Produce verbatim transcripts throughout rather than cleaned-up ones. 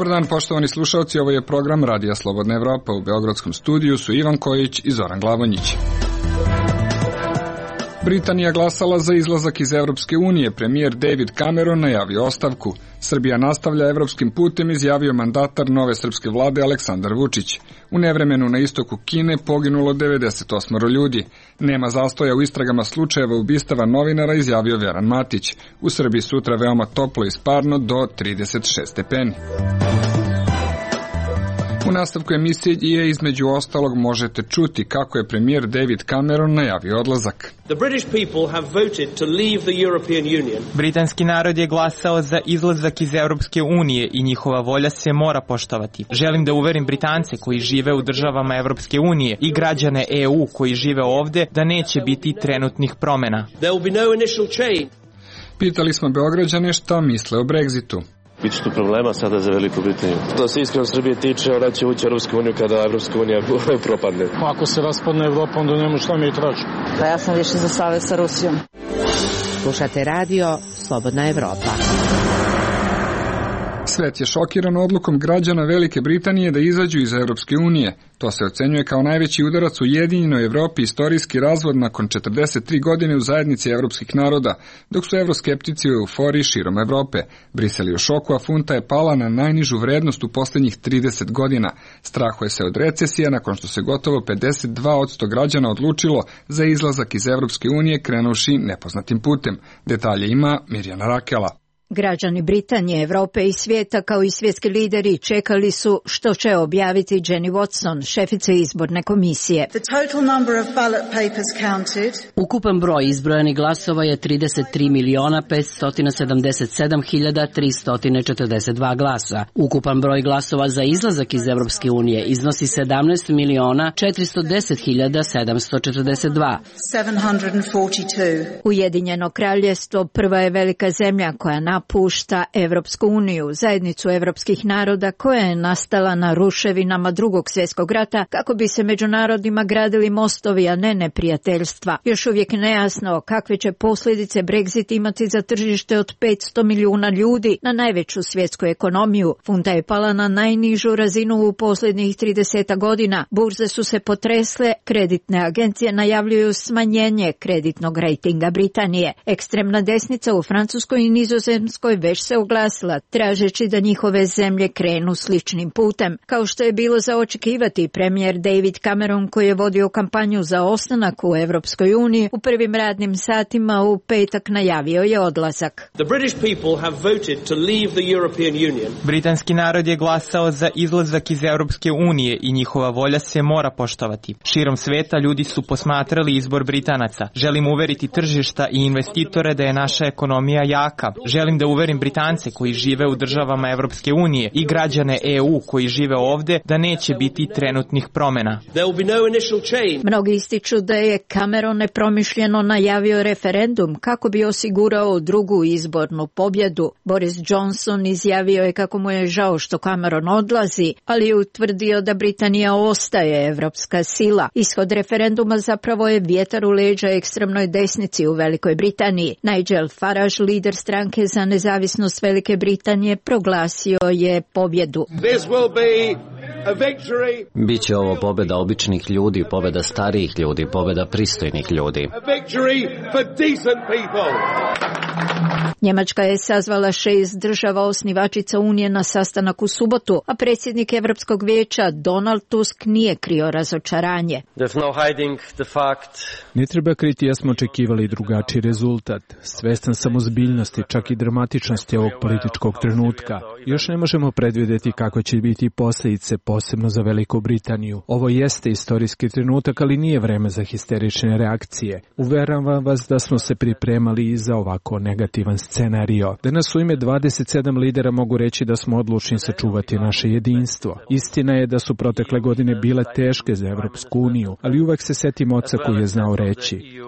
Dobar dan, poštovani slušalci, ovo je program Radija Slobodna Evropa. U Beogradskom studiju su Ivan Kojić i Zoran Glavonjić. Britanija glasala za izlazak iz Evropske unije. Premijer David Cameron najavio ostavku. Srbija nastavlja evropskim putem, izjavio mandatar nove srpske vlade Aleksandar Vučić. U nevremenu na istoku Kine poginulo devedeset osam ljudi. Nema zastoja u istragama slučajeva ubistava novinara, izjavio Veran Matić. U Srbiji sutra veoma toplo i sparno do trideset šest stepeni. U nastavku emisije između ostalog možete čuti kako je premijer David Cameron najavio odlazak. Britanski narod je glasao za izlazak iz Europske unije i njihova volja se mora poštovati. Želim da uverim Britance koji žive u državama Europske unije i građane E U koji žive ovde da neće biti trenutnih promena. Pitali smo Beograđane šta misle o Brexitu. Biće tu problema sada za Veliku Britaniju. To se iskreno Srbije tiče, ona će ući u Europsku uniju kada Evropska unija propadne. Ako se raspadne Evropa, onda nema šta mi traži. Pa ja sam više za savez sa Rusijom. Slušate radio Slobodna Evropa. Svet je šokiran odlukom građana Velike Britanije da izađu iz Europske unije. To se ocenjuje kao najveći udarac u Ujedinjenoj Evropi, istorijski razvod nakon četrdeset tri godine u zajednici evropskih naroda, dok su evroskeptici u euforiji širom Evrope. Brisel je u šoku, a funta je pala na najnižu vrednost u posljednjih trideset godina. Strahuje se od recesija nakon što se gotovo pedeset dva posto građana odlučilo za izlazak iz Europske unije krenuvši nepoznatim putem. Detalje ima Mirjana Rakela. Građani Britanije, Evrope i svijeta kao i svjetski lideri čekali su što će objaviti Jenny Watson, šefica izborne komisije. Ukupan broj izbrojanih glasova je trideset tri miliona petsto sedamdeset sedam hiljada tristo četrdeset dva glasa. Ukupan broj glasova za izlazak iz Evropske unije iznosi sedamnaest miliona četiristo deset hiljada sedamsto četrdeset dva. Ujedinjeno kraljevstvo prva je velika zemlja koja napušta Evropsku uniju, zajednicu evropskih naroda koja je nastala na ruševinama Drugog svjetskog rata kako bi se među narodima gradili mostovi, a ne neprijateljstva. Još uvijek nejasno kakve će posljedice Brexit imati za tržište od petsto milijuna ljudi na najveću svjetsku ekonomiju. Funta je pala na najnižu razinu u posljednjih trideset godina. Burze su se potresle, kreditne agencije najavljuju smanjenje kreditnog rejtinga Britanije. Ekstremna desnica u Francuskoj i Nizozemskoj već se oglasila, tražeći da njihove zemlje krenu sličnim putem. Kao što je bilo za očekivati, premijer David Cameron, koji je vodio kampanju za ostanak u Evropskoj uniji, u prvim radnim satima u petak najavio je odlazak. Britanski narod je glasao za izlazak iz Europske unije i njihova volja se mora poštovati. Širom sveta ljudi su posmatrali izbor Britanaca. Želim uveriti tržišta i investitore da je naša ekonomija jaka. Želim da uverim Britance koji žive u državama Evropske unije i građane E U koji žive ovde da neće biti trenutnih promena. Mnogi ističu da je Cameron nepromišljeno najavio referendum kako bi osigurao drugu izbornu pobjedu. Boris Johnson izjavio je kako mu je žao što Cameron odlazi, ali je utvrdio da Britanija ostaje evropska sila. Ishod referenduma zapravo je vjetar u leđa ekstremnoj desnici u Velikoj Britaniji. Nigel Farage, lider stranke za nezavisnost Velike Britanije, proglasio je pobjedu. Biće ovo pobjeda običnih ljudi, pobjeda starijih ljudi, pobjeda pristojnih ljudi. Njemačka je sazvala šest država osnivačica Unije na sastanak u subotu, a predsjednik Europskog vijeća Donald Tusk nije krio razočaranje. Ne treba kriti, ja smo očekivali drugačiji rezultat. Svestan sam ozbiljnosti, čak i dramatičnosti ovog političkog trenutka. Još ne možemo predvidjeti kako će biti posljedice, posebno za Veliku Britaniju. Ovo jeste istorijski trenutak, ali nije vreme za histerične reakcije. Uveravam vas da smo se pripremali i za ovako negativan scenario. Danas u ime dvadeset sedam lidera mogu reći da smo odlučni sačuvati naše jedinstvo. Istina je da su protekle godine bile teške za Evropsku uniju, ali uvek se setim oca koji je znao reći: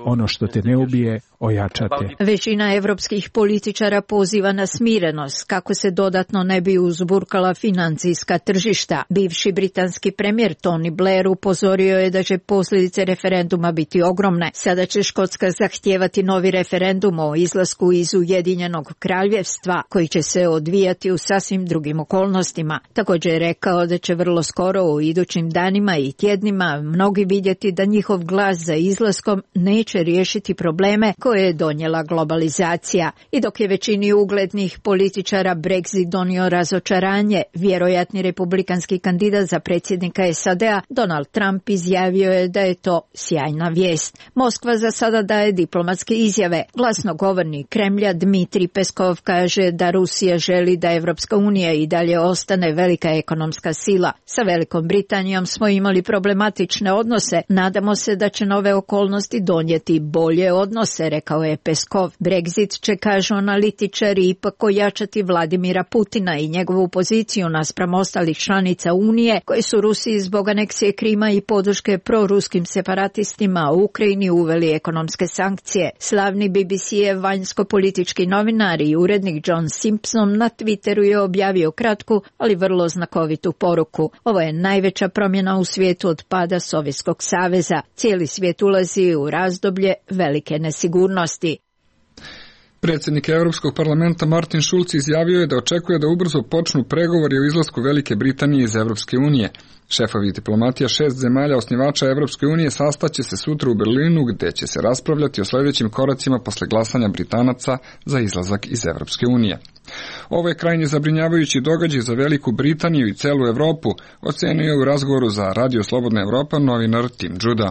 ono što te ne ubije, ojačate. Većina evropskih političara poziva na smirenost kako se dodatno ne bi uzburkala financijska tržišta. Bivši britanski premijer Tony Blair upozorio je da će posljedice referenduma biti ogromne. Sada će Škotska zahtijevati novi referendum o izlasku iz Ujedinjenog kraljevstva koji će se odvijati u sasvim drugim okolnostima. Također je rekao da će vrlo skoro u idućim danima i tjednima mnogi vidjeti da njihov glas za izlaskom neće riješiti probleme koje je donijela globalizacija. I dok je većini uglednih političara Brexit donio razočaranje, vjerojatni republikanski kandidat za predsjednika S A D-a Donald Trump izjavio je da je to sjajna vijest. Moskva za sada daje diplomatske izjave. Glasnogovornik Kremlja Dmitrij Peskov kaže da Rusija želi da Evropska unija i dalje ostane velika ekonomska sila. Sa Velikom Britanijom smo imali problematične odnose. Nadamo se da će nove okolnosti donijeti bolje odnose, rekao je Peskov. Brexit će, kažu analitičari, ipak ojačati Vladimira Putina i njegovu poziciju naspram ostalih članica Unije koji su Rusiji zbog aneksije Krima i podrške proruskim separatistima u Ukrajini uveli ekonomske sankcije. Slavni B B C-ev vanjsko-politički novinar i urednik John Simpson na Twitteru je objavio kratku, ali vrlo znakovitu poruku. Ovo je najveća promjena u svijetu od pada Sovjetskog saveza. Cijeli svijet ulazi u razdoblje velike nesigurnosti. Predsjednik Europskog parlamenta Martin Schulz izjavio je da očekuje da ubrzo počnu pregovori o izlasku Velike Britanije iz Europske unije. Šefovi diplomatija šest zemalja osnivača Europske unije sastaće se sutra u Berlinu, gdje će se raspravljati o sljedećim koracima posle glasanja Britanaca za izlazak iz Europske unije. Ovo je krajnje zabrinjavajući događaj za Veliku Britaniju i celu Europu, ocenio je u razgovoru za Radio Slobodna Evropa novinar Tim Judah.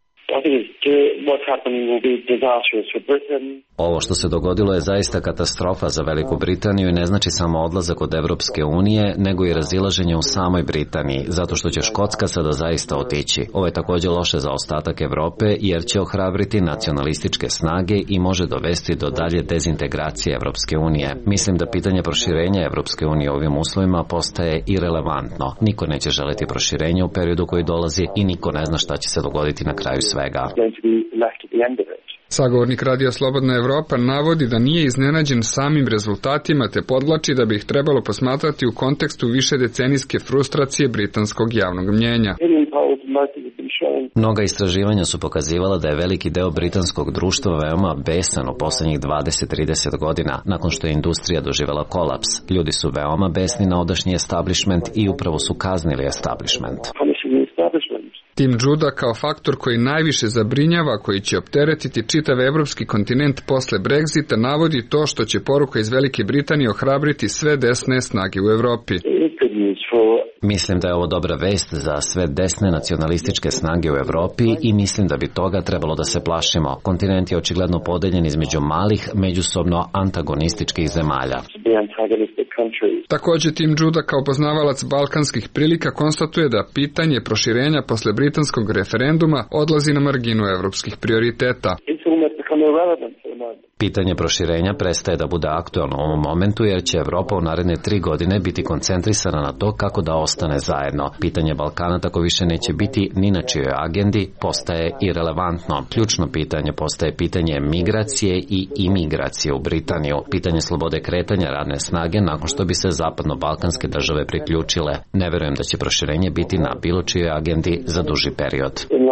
Ovo što se dogodilo je zaista katastrofa za Veliku Britaniju i ne znači samo odlazak od Evropske unije, nego i razilaženje u samoj Britaniji, zato što će Škotska sada zaista otići. Ovo je također loše za ostatak Evrope, jer će ohrabriti nacionalističke snage i može dovesti do dalje dezintegracije Evropske unije. Mislim da pitanje proširenja Evropske unije u ovim uslovima postaje irelevantno. Niko neće želiti proširenje u periodu koji dolazi i niko ne zna šta će se dogoditi na kraju svega. Sagovornik Radija Slobodna Evropa navodi da nije iznenađen samim rezultatima te podvlači da bi ih trebalo posmatrati u kontekstu višedecenijske frustracije britanskog javnog mnjenja. Mnoga istraživanja su pokazivala da je veliki deo britanskog društva veoma besan u posljednjih dvadeset do trideset godina, nakon što je industrija doživjela kolaps. Ljudi su veoma besni na odašnji establishment i upravo su kaznili establishment. Tim Judah kao faktor koji najviše zabrinjava, koji će opteretiti čitav evropski kontinent posle Brexita, navodi to što će poruka iz Velike Britanije ohrabriti sve desne snage u Evropi. Mislim da je ovo dobra vest za sve desne nacionalističke snage u Evropi i mislim da bi toga trebalo da se plašimo. Kontinent je očigledno podeljen između malih, međusobno antagonističkih zemalja. Također Tim Judah kao poznavalac balkanskih prilika konstatuje da pitanje proširenja posle britanskog referenduma odlazi na marginu evropskih prioriteta. Pitanje proširenja prestaje da bude aktualno u ovom momentu jer će Evropa u naredne tri godine biti koncentrisana na to kako da ostane zajedno. Pitanje Balkana tako više neće biti ni na čijoj agendi, postaje irelevantno. Ključno pitanje postaje pitanje migracije i imigracije u Britaniju. Pitanje slobode kretanja radne snage nakon što bi se zapadno-balkanske države priključile. Ne verujem da će proširenje biti na bilo čijoj agendi za duži period.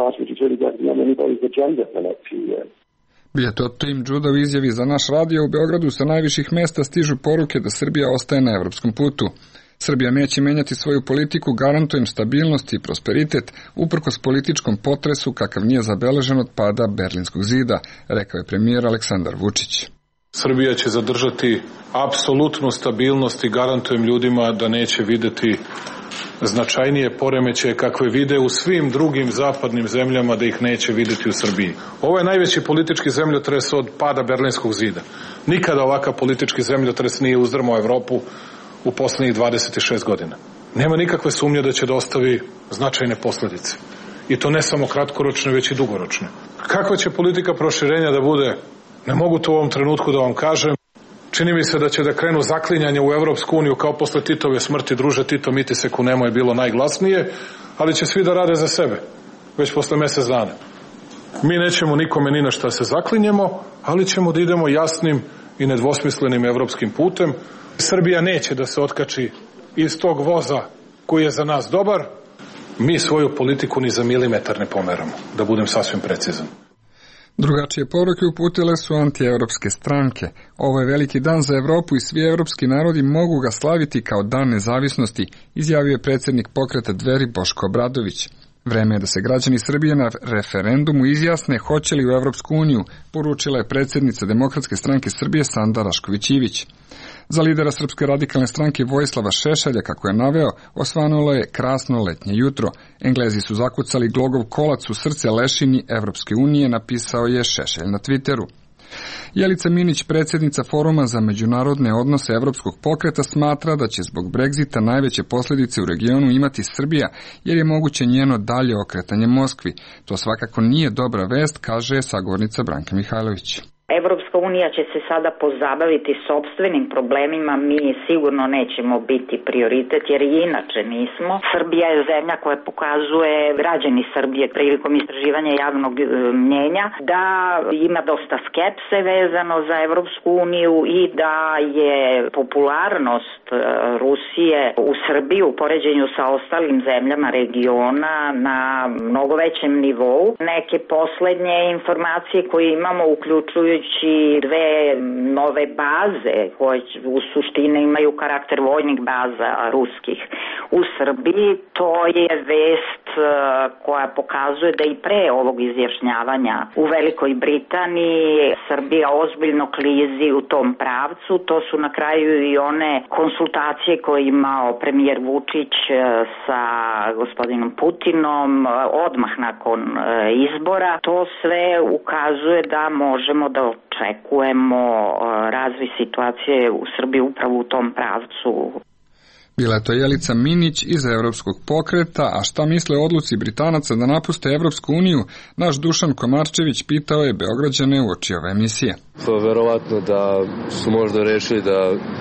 Bio to Tim Judah u izjavi za naš radio. U Beogradu sa najviših mesta stižu poruke da Srbija ostaje na evropskom putu. Srbija neće menjati svoju politiku, garantujem stabilnost i prosperitet uprkos političkom potresu kakav nije zabeležen od pada Berlinskog zida, rekao je premijer Aleksandar Vučić. Srbija će zadržati apsolutnu stabilnost i garantujem ljudima da neće videti značajnije poremećaje kakve vide u svim drugim zapadnim zemljama, da ih neće videti u Srbiji. Ovo je najveći politički zemljotres od pada Berlinskog zida. Nikada ovakav politički zemljotres nije uzdrmao Evropu u posljednjih dvadeset šest godina. Nema nikakve sumnje da će da ostavi značajne posljedice. I to ne samo kratkoročne, već i dugoročne. Kakva će politika proširenja da bude? Ne mogu to u ovom trenutku da vam kažem. Čini mi se da će da krenu zaklinjanje u Evropsku uniju kao posle Titove smrti. Druže Tito, miti se kunemo je bilo najglasnije, ali će svi da rade za sebe, već posle mjesec dana. Mi nećemo nikome ni na šta se zaklinjemo, ali ćemo da idemo jasnim i nedvosmislenim evropskim putem. Srbija neće da se otkači iz tog voza koji je za nas dobar. Mi svoju politiku ni za milimetar ne pomeramo, da budem sasvim precizan. Drugačije poruke uputile su antievropske stranke. Ovo je veliki dan za Evropu i svi evropski narodi mogu ga slaviti kao dan nezavisnosti, izjavio je predsjednik pokreta Dveri Boško Obradović. Vreme je da se građani Srbije na referendumu izjasne hoće li u Evropsku uniju, poručila je predsjednica Demokratske stranke Srbije Sanda Rašković-Ivić. Za lidera Srpske radikalne stranke Vojislava Šešelja, kako je naveo, osvanulo je krasno letnje jutro. Englezi su zakucali glogov kolac u srce lešini Evropske unije, napisao je Šešelj na Twitteru. Jelica Minić, predsjednica Foruma za međunarodne odnose Evropskog pokreta, smatra da će zbog Brexita najveće posljedice u regionu imati Srbija, jer je moguće njeno dalje okretanje Moskvi. To svakako nije dobra vest, kaže sagovornica Branka Mihajlović. Evropska unija će se sada pozabaviti sopstvenim problemima, mi sigurno nećemo biti prioritet jer i inače nismo. Srbija je zemlja koja pokazuje, građani Srbije prilikom istraživanja javnog mnjenja, da ima dosta skepse vezano za Evropsku uniju i da je popularnost Rusije u Srbiji u poređenju sa ostalim zemljama regiona na mnogo većem nivou. Neke poslednje informacije koje imamo uključuju dve nove baze koje u suštini imaju karakter vojnih baza ruskih u Srbiji. To je vest koja pokazuje da i pre ovog izjašnjavanja u Velikoj Britaniji Srbija ozbiljno klizi u tom pravcu. To su na kraju i one konsultacije koje je imao premijer Vučić sa gospodinom Putinom odmah nakon izbora. To sve ukazuje da možemo da očekujemo razvoj situacije u Srbiji upravo u tom pravcu. Bila je to Jelica Minić iz Evropskog pokreta, a šta misle o odluci Britanaca da napuste Evropsku uniju, naš Dušan Komarčević pitao je Beograđane uoči ove emisije. To je verovatno da su možda rešili da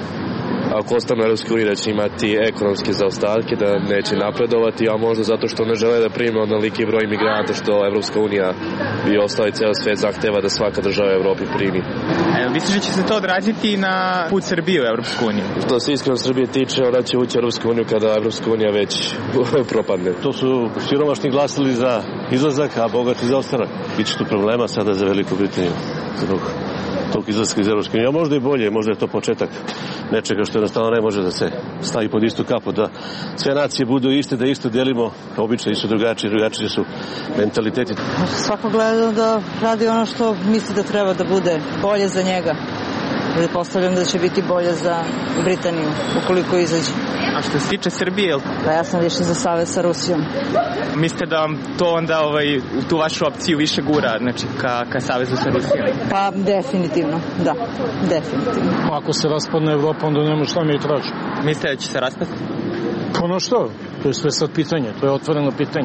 ako ostane u Evropskoj uniji da će imati ekonomske zaostatke, da neće napredovati, a možda zato što ne žele da prime onoliki broj migranata što Evropska unija bi ostala i ceo svet zahteva da svaka država u Evropi primi. E, misliš da će se to odraziti na put Srbije u Evropsku uniju? Što se iskreno Srbije tiče, ona će ući u Evropsku uniju kada Evropska unija već propadne. To su siromašni glasili za izlazak, a bogati za ostanak. Biće tu problema sada za Veliku Britaniju. Zbog tog izlaska iz Evropske unije. A možda i bolje, možda je to početak nečega što jednostavno ne može da se stavi pod istu kapu, da sve nacije budu iste, da isto delimo, običaji su drugačiji, drugačiji su mentaliteti. Svako gleda da radi ono što misli da treba da bude bolje za njega. Pretpostavljam da će biti bolje za Britaniju, ukoliko izađe. A što se tiče Srbije? Pa ja sam više za savez sa Rusijom. Mislite da vam to onda ovaj, u tu vašu opciju više gura, znači ka, ka savezu sa Rusijom? Pa definitivno, da, definitivno. Ako se raspadne Evropa, onda nema šta mi traži. Mislite da će se raspasti? Pa no što, to je sve sad pitanje, to je otvoreno pitanje.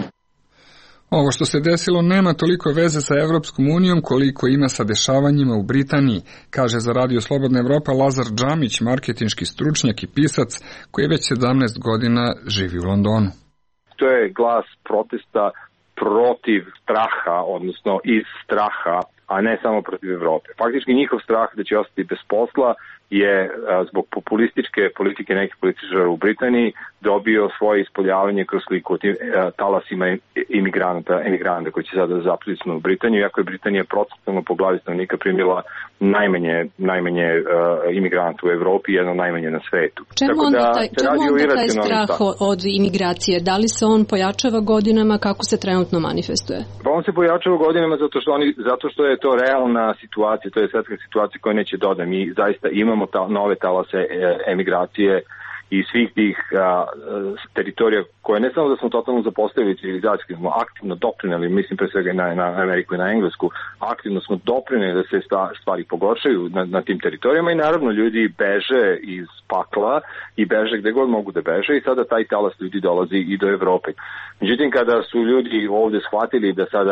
Ovo što se desilo nema toliko veze sa Evropskom unijom koliko ima sa dešavanjima u Britaniji, kaže za Radio Slobodna Evropa Lazar Džamić, marketinški stručnjak i pisac koji već sedamnaest godina živi u Londonu. To je glas protesta protiv straha, odnosno iz straha, a ne samo protiv Evrope. Faktički njihov strah da će ostati bez posla je zbog populističke politike nekih političara u Britaniji dobio svoje ispoljavanje kroz sliku o tim talasima imigranata, emigranata koji će sada zapliti u Britaniju, iako je Britanija procentualno po glavi stanovnika primila najmanje, najmanje uh, imigranata u Evropi, jedno najmanje na svetu. Čemu Tako onda da, taj, čemu onda taj strah od imigracije? Da li se on pojačava godinama, kako se trenutno manifestuje? Pa on se pojačava godinama zato što, oni, zato što je to realna situacija, to je svetska situacija koja neće doda. Mi zaista imamo ta, nove talase emigracije i svih tih a, teritorija koje ne samo da smo totalno zapostavili civilizacijski, smo aktivno doprineli, mislim pre svega na, na Ameriku i na Englesku, aktivno smo doprineli da se stvari pogoršaju na, na tim teritorijama i naravno ljudi beže iz pakla i beže gde god mogu da beže i sada taj talas ljudi dolazi i do Evrope. Međutim, kada su ljudi ovde shvatili da sada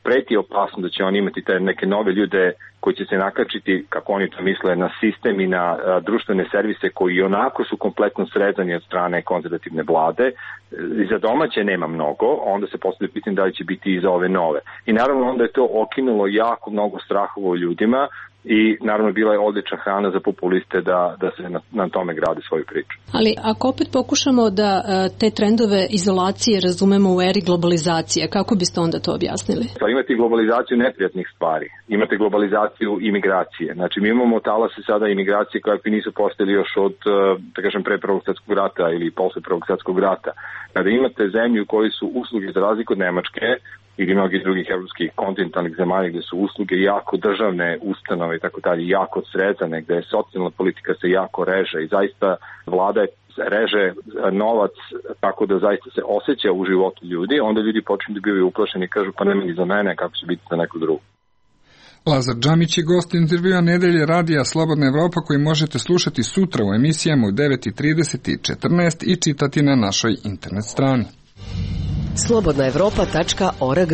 preti opasno da će oni imati te neke nove ljude koji će se nakačiti, kako oni to misle, na sistem i na a, društvene servise koji onako su kompletno srezani od strane konzervativne vlade. I za domaće nema mnogo, onda se postavlja pitanje da li će biti i za ove nove. I naravno onda je to okinulo jako mnogo strahova u ljudima i naravno bila je odlična hrana za populiste da, da se na, na tome grade svoju priču. Ali ako opet pokušamo da te trendove izolacije razumemo u eri globalizacije, kako biste onda to objasnili? Pa imate globalizaciju neprijatnih stvari, imate globalizaciju imigracije. Znači mi imamo talase sada imigracije kakvi nisu postojali još od, da kažem, pre Prvog svjetskog rata ili posle Prvog svjetskog rata. Kada imate zemlju u kojoj su usluge za razliku od Nemačke ili mnogih drugih evropskih kontinentalnih zemalja gde su usluge jako državne ustanove i tako dalje, jako srezane, gde je socijalna politika se jako reže i zaista vlada reže novac tako da zaista se osjeća u životu ljudi, onda ljudi počinju da bivaju uplašeni i kažu pa nema ni za mene, kako će biti za nekog drugog. Lazar Džamić je gost intervjua nedelje radija Slobodna Evropa koji možete slušati sutra u emisijama u devet i trideset i četrnaest i čitati na našoj internet strani. slobodna evropa tačka org.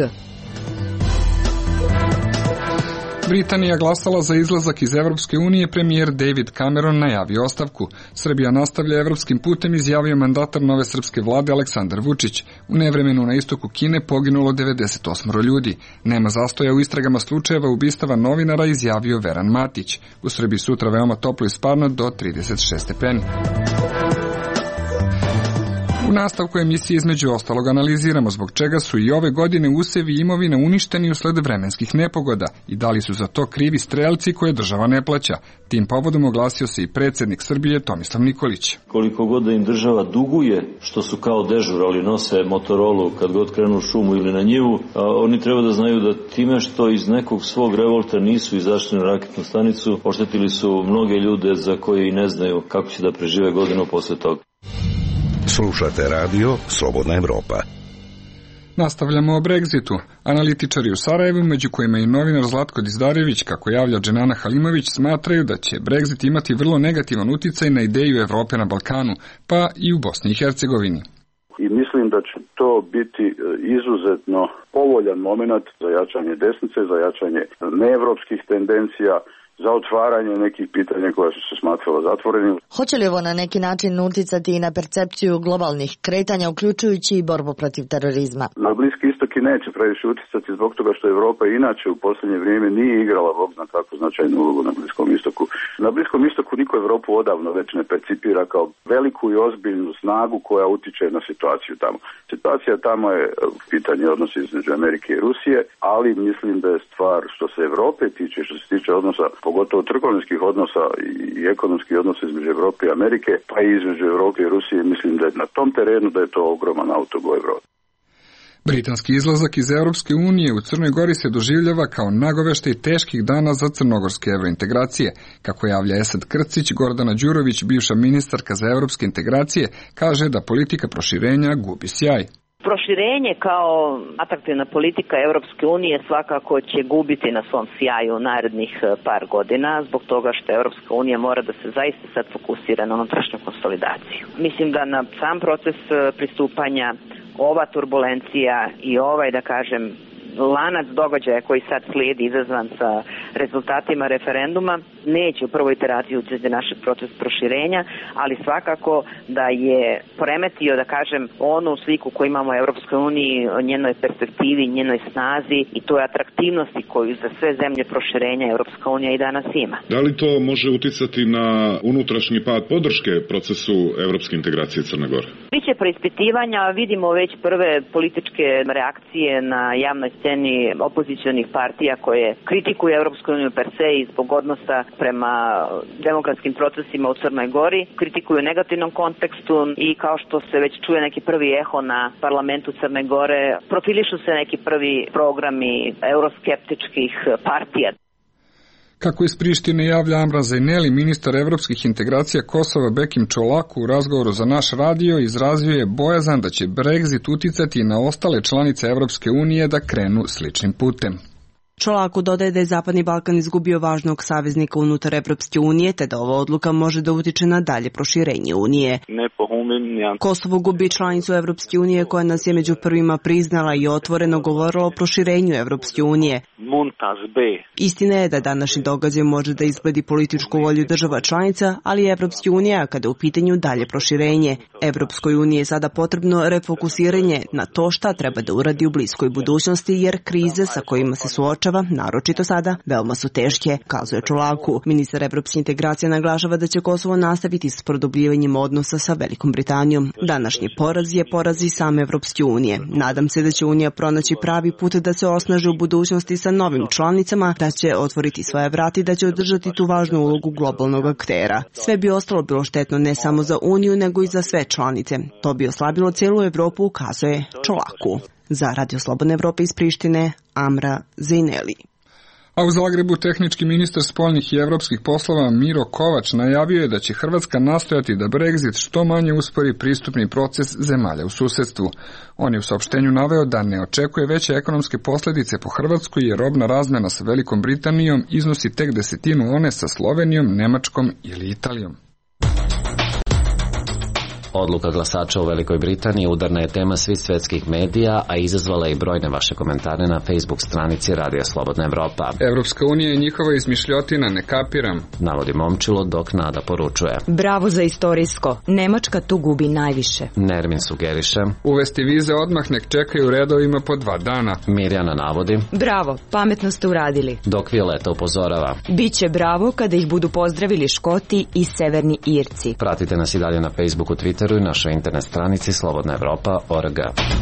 Britanija glasala za izlazak iz Evropske unije, premijer David Cameron najavio ostavku. Srbija nastavlja evropskim putem, izjavio mandatar nove srpske vlade Aleksandar Vučić. U nevremenu na istoku Kine poginulo devedeset osam ljudi. Nema zastoja u istragama slučajeva ubistava novinara, izjavio Veran Matić. U Srbiji sutra veoma toplo i sparno do trideset šest stepeni. U nastavku emisije između ostalog analiziramo zbog čega su i ove godine usevi imovine uništeni usled vremenskih nepogoda i da li su za to krivi strelci koje država ne plaća. Tim povodom oglasio se i predsjednik Srbije Tomislav Nikolić. Koliko god da im država duguje, što su kao dežurali, nose Motorolu kad god krenu u šumu ili na njivu, a oni treba da znaju da time što iz nekog svog revolta nisu izašli na raketnu stanicu, oštetili su mnoge ljude za koje i ne znaju kako će da prežive godinu posle toga. Slušate radio Slobodna Evropa. Nastavljamo o Brexitu. Analitičari u Sarajevu, među kojima i novinar Zlatko Dizdarević, kako javlja Dženana Halimović, smatraju da će Brexit imati vrlo negativan uticaj na ideju Evrope na Balkanu, pa i u Bosni i Hercegovini. I mislim da će to biti izuzetno povoljan moment za jačanje desnice, za jačanje neevropskih tendencija, za otvaranje nekih pitanja koja su se smatrala zatvorenim. Hoće li ovo na neki način uticati i na percepciju globalnih kretanja, uključujući i borbu protiv terorizma? Na Bliski istok i neće previše uticati zbog toga što Evropa inače u posljednje vrijeme nije igrala Bog zna tako značajnu ulogu na Bliskom istoku. Na Bliskom istoku niko Evropu odavno već ne percipira kao veliku i ozbiljnu snagu koja utiče na situaciju tamo. Situacija tamo je pitanje odnosa između Amerike i Rusije, ali mislim da je stvar što se Evrope tiče, što se tiče odnosa pogotovo trgovinskih odnosa i ekonomskih odnosa između Evrope i Amerike, pa i između Evrope i Rusije, mislim da je na tom terenu da je to ogroman autogol Evrope. Britanski izlazak iz Europske unije u Crnoj Gori se doživljava kao nagoveštaj teških dana za crnogorske evrointegracije. Kako javlja Esad Krcić, Gordana Đurović, bivša ministarka za evropske integracije, kaže da politika proširenja gubi sjaj. Proširenje kao atraktivna politika Europske unije svakako će gubiti na svom sjaju narednih par godina zbog toga što Europska unija mora da se zaista sad fokusira na unutrašnju konsolidaciju. Mislim da na sam proces pristupanja ova turbulencija i ovaj, da kažem, lanac događaja koji sad slijedi izazvan sa rezultatima referenduma neće u prvoj iteraciji ući našeg proces proširenja, ali svakako da je poremetio, da kažem, onu sliku koju imamo u Europskoj uniji, o njenoj perspektivi, njenoj snazi i toj atraktivnosti koju za sve zemlje proširenja Europska unija i danas ima. Da li to može uticati na unutrašnji pad podrške procesu evropske integracije Crne Gore? Biće preispitivanja, vidimo već prve političke reakcije na javnoj sceni opozicionih partija koje kritikuju Europsku uniju per se i zbog odnosa prema demokratskim procesima u Crnoj Gori, kritikuju u negativnom kontekstu i kao što se već čuje neki prvi eho na parlamentu Crne Gore, profilišu se neki prvi programi euroskeptičkih partija. Kako iz Prištine javlja Amran Zajneli, ministar evropskih integracija Kosova Bekim Čolaku u razgovoru za naš radio izrazio je bojazan da će Brexit uticati na ostale članice Evropske unije da krenu sličnim putem. Čolaku dodaje da je Zapadni Balkan izgubio važnog saveznika unutar Evropske unije, te da ova odluka može da utiče na dalje proširenje Unije. Kosovo gubi članicu Evropske unije koja nas je među prvima priznala i otvoreno govorila o proširenju Evropske unije. Istina je da današnji događaj može da izgledi političku volju država članica, ali Evropske unije, kada je u pitanju dalje proširenje. Evropskoj uniji je sada potrebno refokusiranje na to šta treba da uradi u bliskoj budućnosti, jer krize sa kojima se suočava, naročito sada, veoma su teške, kazuje Čolaku. Ministar evropske integracije naglašava da će Kosovo nastaviti s produbljivanjem odnosa sa Velikom Britanijom. Današnji poraz je poraz i same Evropske unije. Nadam se da će Unija pronaći pravi put da se osnaži u budućnosti sa novim članicama, da će otvoriti svoje vrata i da će održati tu važnu ulogu globalnog aktera. Sve bi ostalo bilo štetno ne samo za Uniju, nego i za sve članice. To bi oslabilo cijelu Evropu, ukazuje Čolaku. Za Radio Slobodne Evrope iz Prištine, Amra Zejneli. A u Zagrebu tehnički ministar spoljnih i evropskih poslova Miro Kovač najavio je da će Hrvatska nastojati da Brexit što manje uspori pristupni proces zemalja u susedstvu. On je u saopštenju naveo da ne očekuje veće ekonomske posljedice po Hrvatsku jer robna razmjena sa Velikom Britanijom iznosi tek desetinu one sa Slovenijom, Nemačkom ili Italijom. Odluka glasača u Velikoj Britaniji udarna je tema svih svetskih medija, a izazvala je i brojne vaše komentare na Facebook stranici Radio Slobodna Evropa. Evropska unija je njihova izmišljotina, ne kapiram, navodi Momčilo, dok Nada poručuje. Bravo za istorijsko, Nemačka tu gubi najviše. Nermin sugeriše. Uvesti vize odmah nek čekaju redovima po dva dana. Mirjana navodi. Bravo, pametno ste uradili. Dok Violeta upozorava. Biće bravo kada ih budu pozdravili Škoti i Severni Irci. Pratite nas i dalje na Facebooku, Twitteru i našoj internet stranici slobodna evropa tačka org.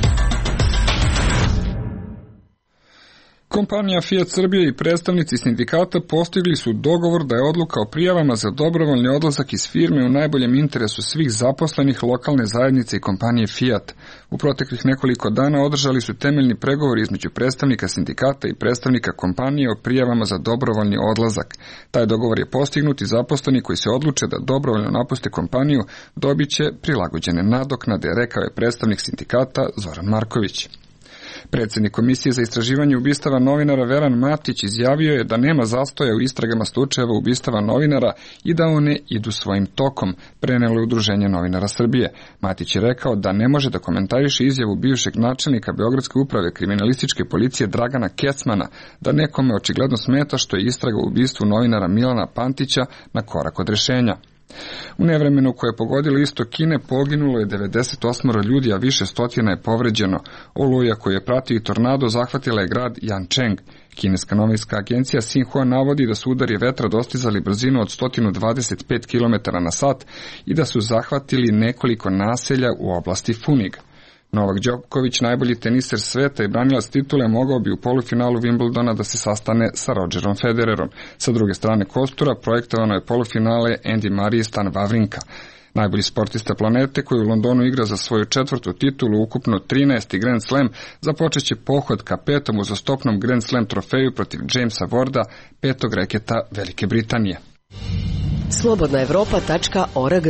Kompanija Fiat Srbije i predstavnici sindikata postigli su dogovor da je odluka o prijavama za dobrovoljni odlazak iz firme u najboljem interesu svih zaposlenih, lokalne zajednice i kompanije Fiat. U proteklih nekoliko dana održali su temeljni pregovori između predstavnika sindikata i predstavnika kompanije o prijavama za dobrovoljni odlazak. Taj dogovor je postignut i zaposleni koji se odluče da dobrovoljno napuste kompaniju dobit će prilagođene nadoknade, rekao je predstavnik sindikata Zoran Marković. Predsjednik Komisije za istraživanje ubistava novinara Veran Matić izjavio je da nema zastoja u istragama slučajeva ubistava novinara i da one idu svojim tokom, prenelo je Udruženje novinara Srbije. Matić je rekao da ne može da komentariše izjavu bivšeg načelnika Beogradske uprave kriminalističke policije Dragana Kecmana da nekome očigledno smeta što je istraga u ubistvu novinara Milana Pantića na korak od rešenja. U nevremenu koje je pogodilo istok Kine poginulo je devedeset osam ljudi, a više stotina je povređeno. Oluja koju je pratio i tornado zahvatila je grad Yancheng. Kineska novinska agencija Xinhua navodi da su udari vetra dostizali brzinu od sto dvadeset pet kilometara na sat i da su zahvatili nekoliko naselja u oblasti Funig. Novak Đoković, najbolji teniser sveta i branilac titule, mogao bi u polufinalu Wimbledona da se sastane sa Rogerom Federerom. Sa druge strane kostura projektovano je polufinale Andy Murray i Stan Wawrinka. Najbolji sportista planete koji u Londonu igra za svoju četvrtu titulu, ukupno trinaesti Grand Slam, započeće pohod ka petom uzastopnom Grand Slam trofeju protiv Jamesa Warda, petog reketa Velike Britanije. slobodna evropa tačka org.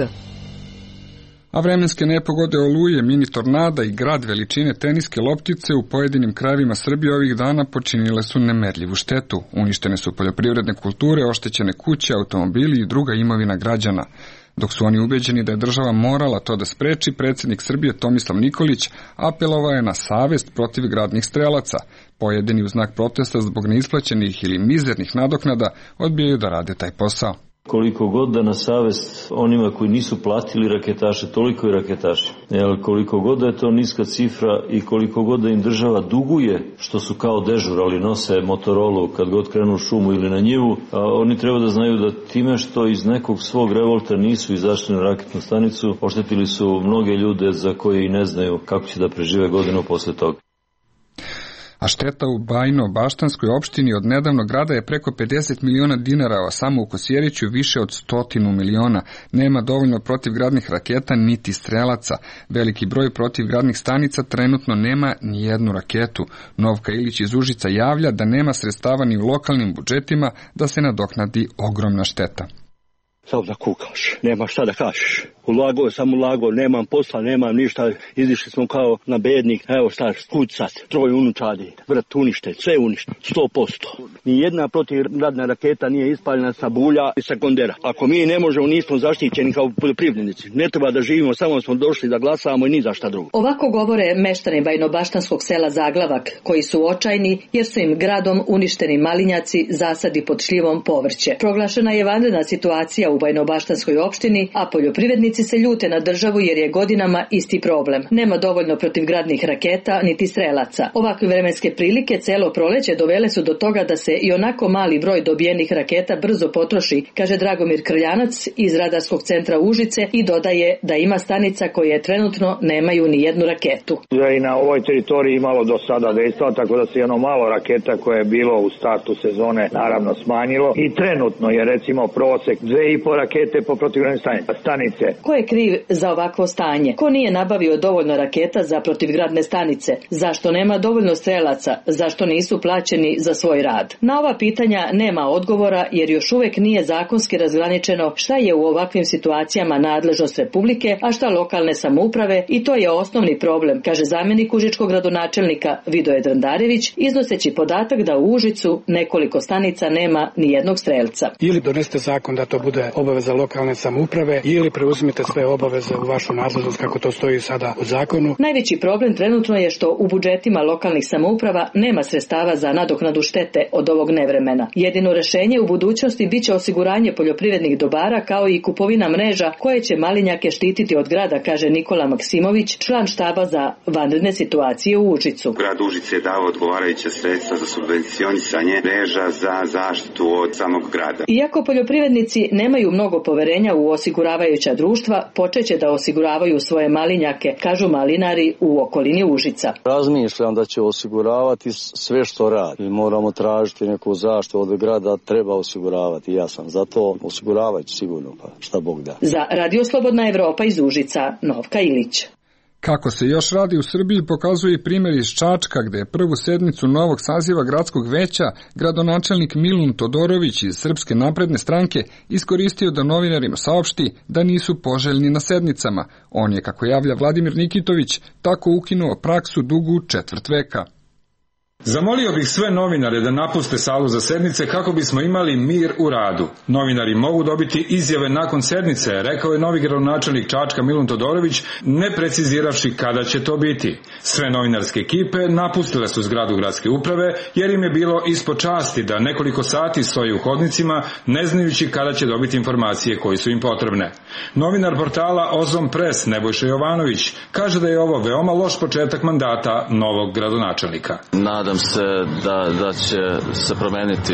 A vremenske nepogode, oluje, mini tornada i grad veličine teniske loptice u pojedinim krajevima Srbije ovih dana počinile su nemerljivu štetu. Uništene su poljoprivredne kulture, oštećene kuće, automobili i druga imovina građana. Dok su oni ubeđeni da je država morala to da spreči, predsjednik Srbije Tomislav Nikolić apelovao je na savest protiv gradnih strelaca. Pojedini u znak protesta zbog neisplaćenih ili mizernih nadoknada odbijaju da rade taj posao. Koliko god da na savest onima koji nisu platili raketaše, toliko i raketaši. Jer koliko god da je to niska cifra i koliko god da im država duguje, što su kao dežurali, nose Motorolu kad god krenu u šumu ili na njivu, a oni treba da znaju da time što iz nekog svog revolta nisu izašli na raketnu stanicu, oštetili su mnoge ljude za koje i ne znaju kako će da prežive godinu posle toga. A šteta u Bajno-Baštanskoj opštini od nedavnog grada je preko pedeset miliona dinara, a samo u Kosjeriću više od stotinu miliona. Nema dovoljno protivgradnih raketa niti strelaca. Veliki broj protivgradnih stanica trenutno nema ni jednu raketu. Novka Ilić iz Užica javlja da nema sredstava ni u lokalnim budžetima da se nadoknadi ogromna šteta. Samo da kukaš, nema šta da kažeš. Ulagao sam ulagao, nemam posla, nemam ništa, izišli smo kao na bednik, evo šta, kud sad, troje unučadi, vrt unište, sve unište, sto posto. Nijedna protivgradna raketa nije ispaljena sa bulja i sa kondera. Ako mi ne možemo, nismo zaštićeni kao poljoprivrednici, ne treba da živimo, samo smo došli da glasamo i ni za šta drugo. Ovako govore meštani bajnobaštanskog sela Zaglavak, koji su očajni jer su im gradom uništeni malinjaci, zasadi pod šljivom, povrće. Proglašena je vanredna situacija u Bajnobaštanskoj opštini, a poljoprivrednici se ljute na državu jer je godinama isti problem. Nema dovoljno protivgradnih raketa niti strelaca. Ovakve vremenske prilike celo proleće dovele su do toga da se i onako mali broj dobijenih raketa brzo potroši, kaže Dragomir Krljanac iz Radarskog centra Užice i dodaje da ima stanica koje trenutno nemaju ni jednu raketu. Da i na ovoj teritoriji imalo do sada dejstva, tako da se jedno malo raketa koje je bilo u startu sezone naravno smanjilo i trenutno je recimo prosek dve i po rakete po protivgradne stanice. Ko je kriv za ovakvo stanje? Ko nije nabavio dovoljno raketa za protivgradne stanice? Zašto nema dovoljno strelaca? Zašto nisu plaćeni za svoj rad? Na ova pitanja nema odgovora jer još uvek nije zakonski razgraničeno šta je u ovakvim situacijama nadležnost Republike, a šta lokalne samouprave i to je osnovni problem, kaže zamjenik užičkog gradonačelnika Vidoje Drandarević, iznoseći podatak da u Užicu nekoliko stanica nema ni jednog strelca. Ili donesete zakon da to bude obaveza lokalne samouprave ili preuzmite sve obaveze u vašu nadležnost kako to stoji sada u zakonu. Najveći problem trenutno je što u budžetima lokalnih samouprava nema sredstava za nadoknadu štete od ovog nevremena. Jedino rešenje u budućnosti biće osiguranje poljoprivrednih dobara kao i kupovina mreža koje će malinjake štititi od grada, kaže Nikola Maksimović, član štaba za vanredne situacije u Užicu. Grad Užice je dao odgovarajuća sredstva za subvencionisanje mreža za zaštitu od samog grada. Iako poljoprivrednici nemaju mnogo poverenja u osiguravajuća društva, počeće da osiguravaju svoje malinjake, kažu malinari u okolini Užica. Razmišljam da će osiguravati sve što radi. Moramo tražiti neku zaštitu od grada, treba osiguravati. Ja sam za to, osiguravajući sigurno, pa šta Bog da. Za Radio Slobodna Evropa iz Užica, Novka Ilić. Kako se još radi u Srbiji pokazuje i primjer iz Čačka, gde je prvu sednicu novog saziva gradskog veća gradonačelnik Milun Todorović iz Srpske napredne stranke iskoristio da novinarima saopšti da nisu poželjni na sednicama. On je, kako javlja Vladimir Nikitović, tako ukinuo praksu dugu četvrt veka. Zamolio bih sve novinare da napuste salu za sednice kako bismo imali mir u radu. Novinari mogu dobiti izjave nakon sednice, rekao je novi gradonačelnik Čačka Milun Todorović, ne preciziravši kada će to biti. Sve novinarske ekipe napustile su zgradu gradske uprave jer im je bilo ispod časti da nekoliko sati stoji u hodnicima ne znajući kada će dobiti informacije koje su im potrebne. Novinar portala Ozon Press Nebojša Jovanović kaže da je ovo veoma loš početak mandata novog gradonačelnika. Nadam se da, da će se promeniti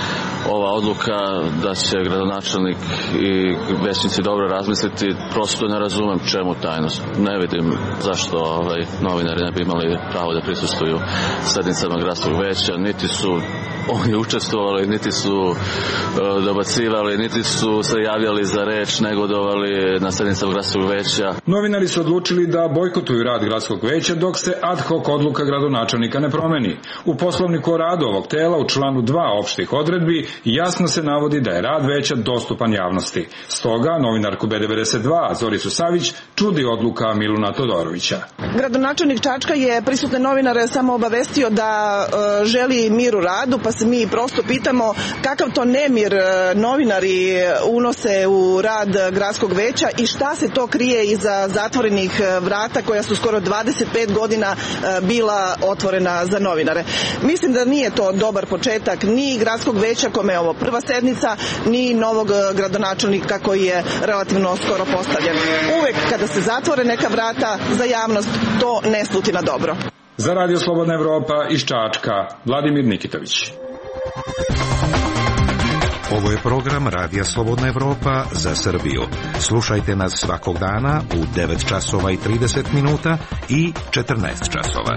ova odluka, da će gradonačelnik i većnici dobro razmisliti. Prosto ne razumem čemu tajnost. Ne vidim zašto ovaj, novinari ne bi imali pravo da prisustvuju sednicama gradskog veća, niti su oni učestvovali, niti su uh, dobacivali, niti su se javljali za reč, negodovali na sednicama gradskog veća. Novinari su odlučili da bojkotuju rad gradskog veća dok se ad hoc odluka gradonačelnika ne promeni. U poslovniku o radu ovog tela u članu dva opštih odredbi jasno se navodi da je rad veća dostupan javnosti. Stoga novinarku B devedeset dva Zoricu Savić čudi odluka Miluna Todorovića. Gradonačelnik Čačka je prisutne novinare samo obavestio da uh, želi mir u radu, pa se mi prosto pitamo kakav to nemir novinari unose u rad gradskog veća i šta se to krije iza zatvorenih vrata koja su skoro dvadeset pet godina bila otvorena za novinare. Mislim da nije to dobar početak ni gradskog veća kome je ovo prva sednica, ni novog gradonačelnika koji je relativno skoro postavljen. Uvek kada se zatvore neka vrata za javnost, to ne sluti na dobro. Za Radio Slobodna Evropa iz Čačka, Vladimir Nikitović. Ovo je program Radija Slobodna Evropa za Srbiju. Slušajte nas svakog dana u devet časova i trideset minuta i četrnaest časova.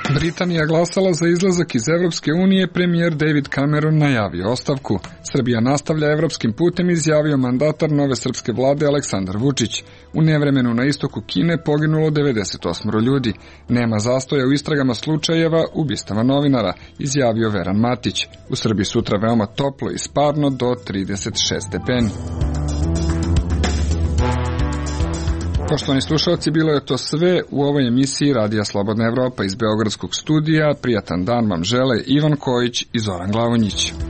Britanija glasala za izlazak iz Evropske unije, premijer David Cameron najavio ostavku. Srbija nastavlja evropskim putem, izjavio mandatar nove srpske vlade Aleksandar Vučić. U nevremenu na istoku Kine poginulo devedeset osam ljudi. Nema zastoja u istragama slučajeva ubistava novinara, izjavio Veran Matić. U Srbiji sutra veoma toplo i sparno do trideset šest stepeni. Poštovani slušalci, bilo je to sve u ovoj emisiji Radija Slobodna Evropa iz Beogradskog studija. Prijatan dan vam žele Ivan Kojić i Zoran Glavonjić.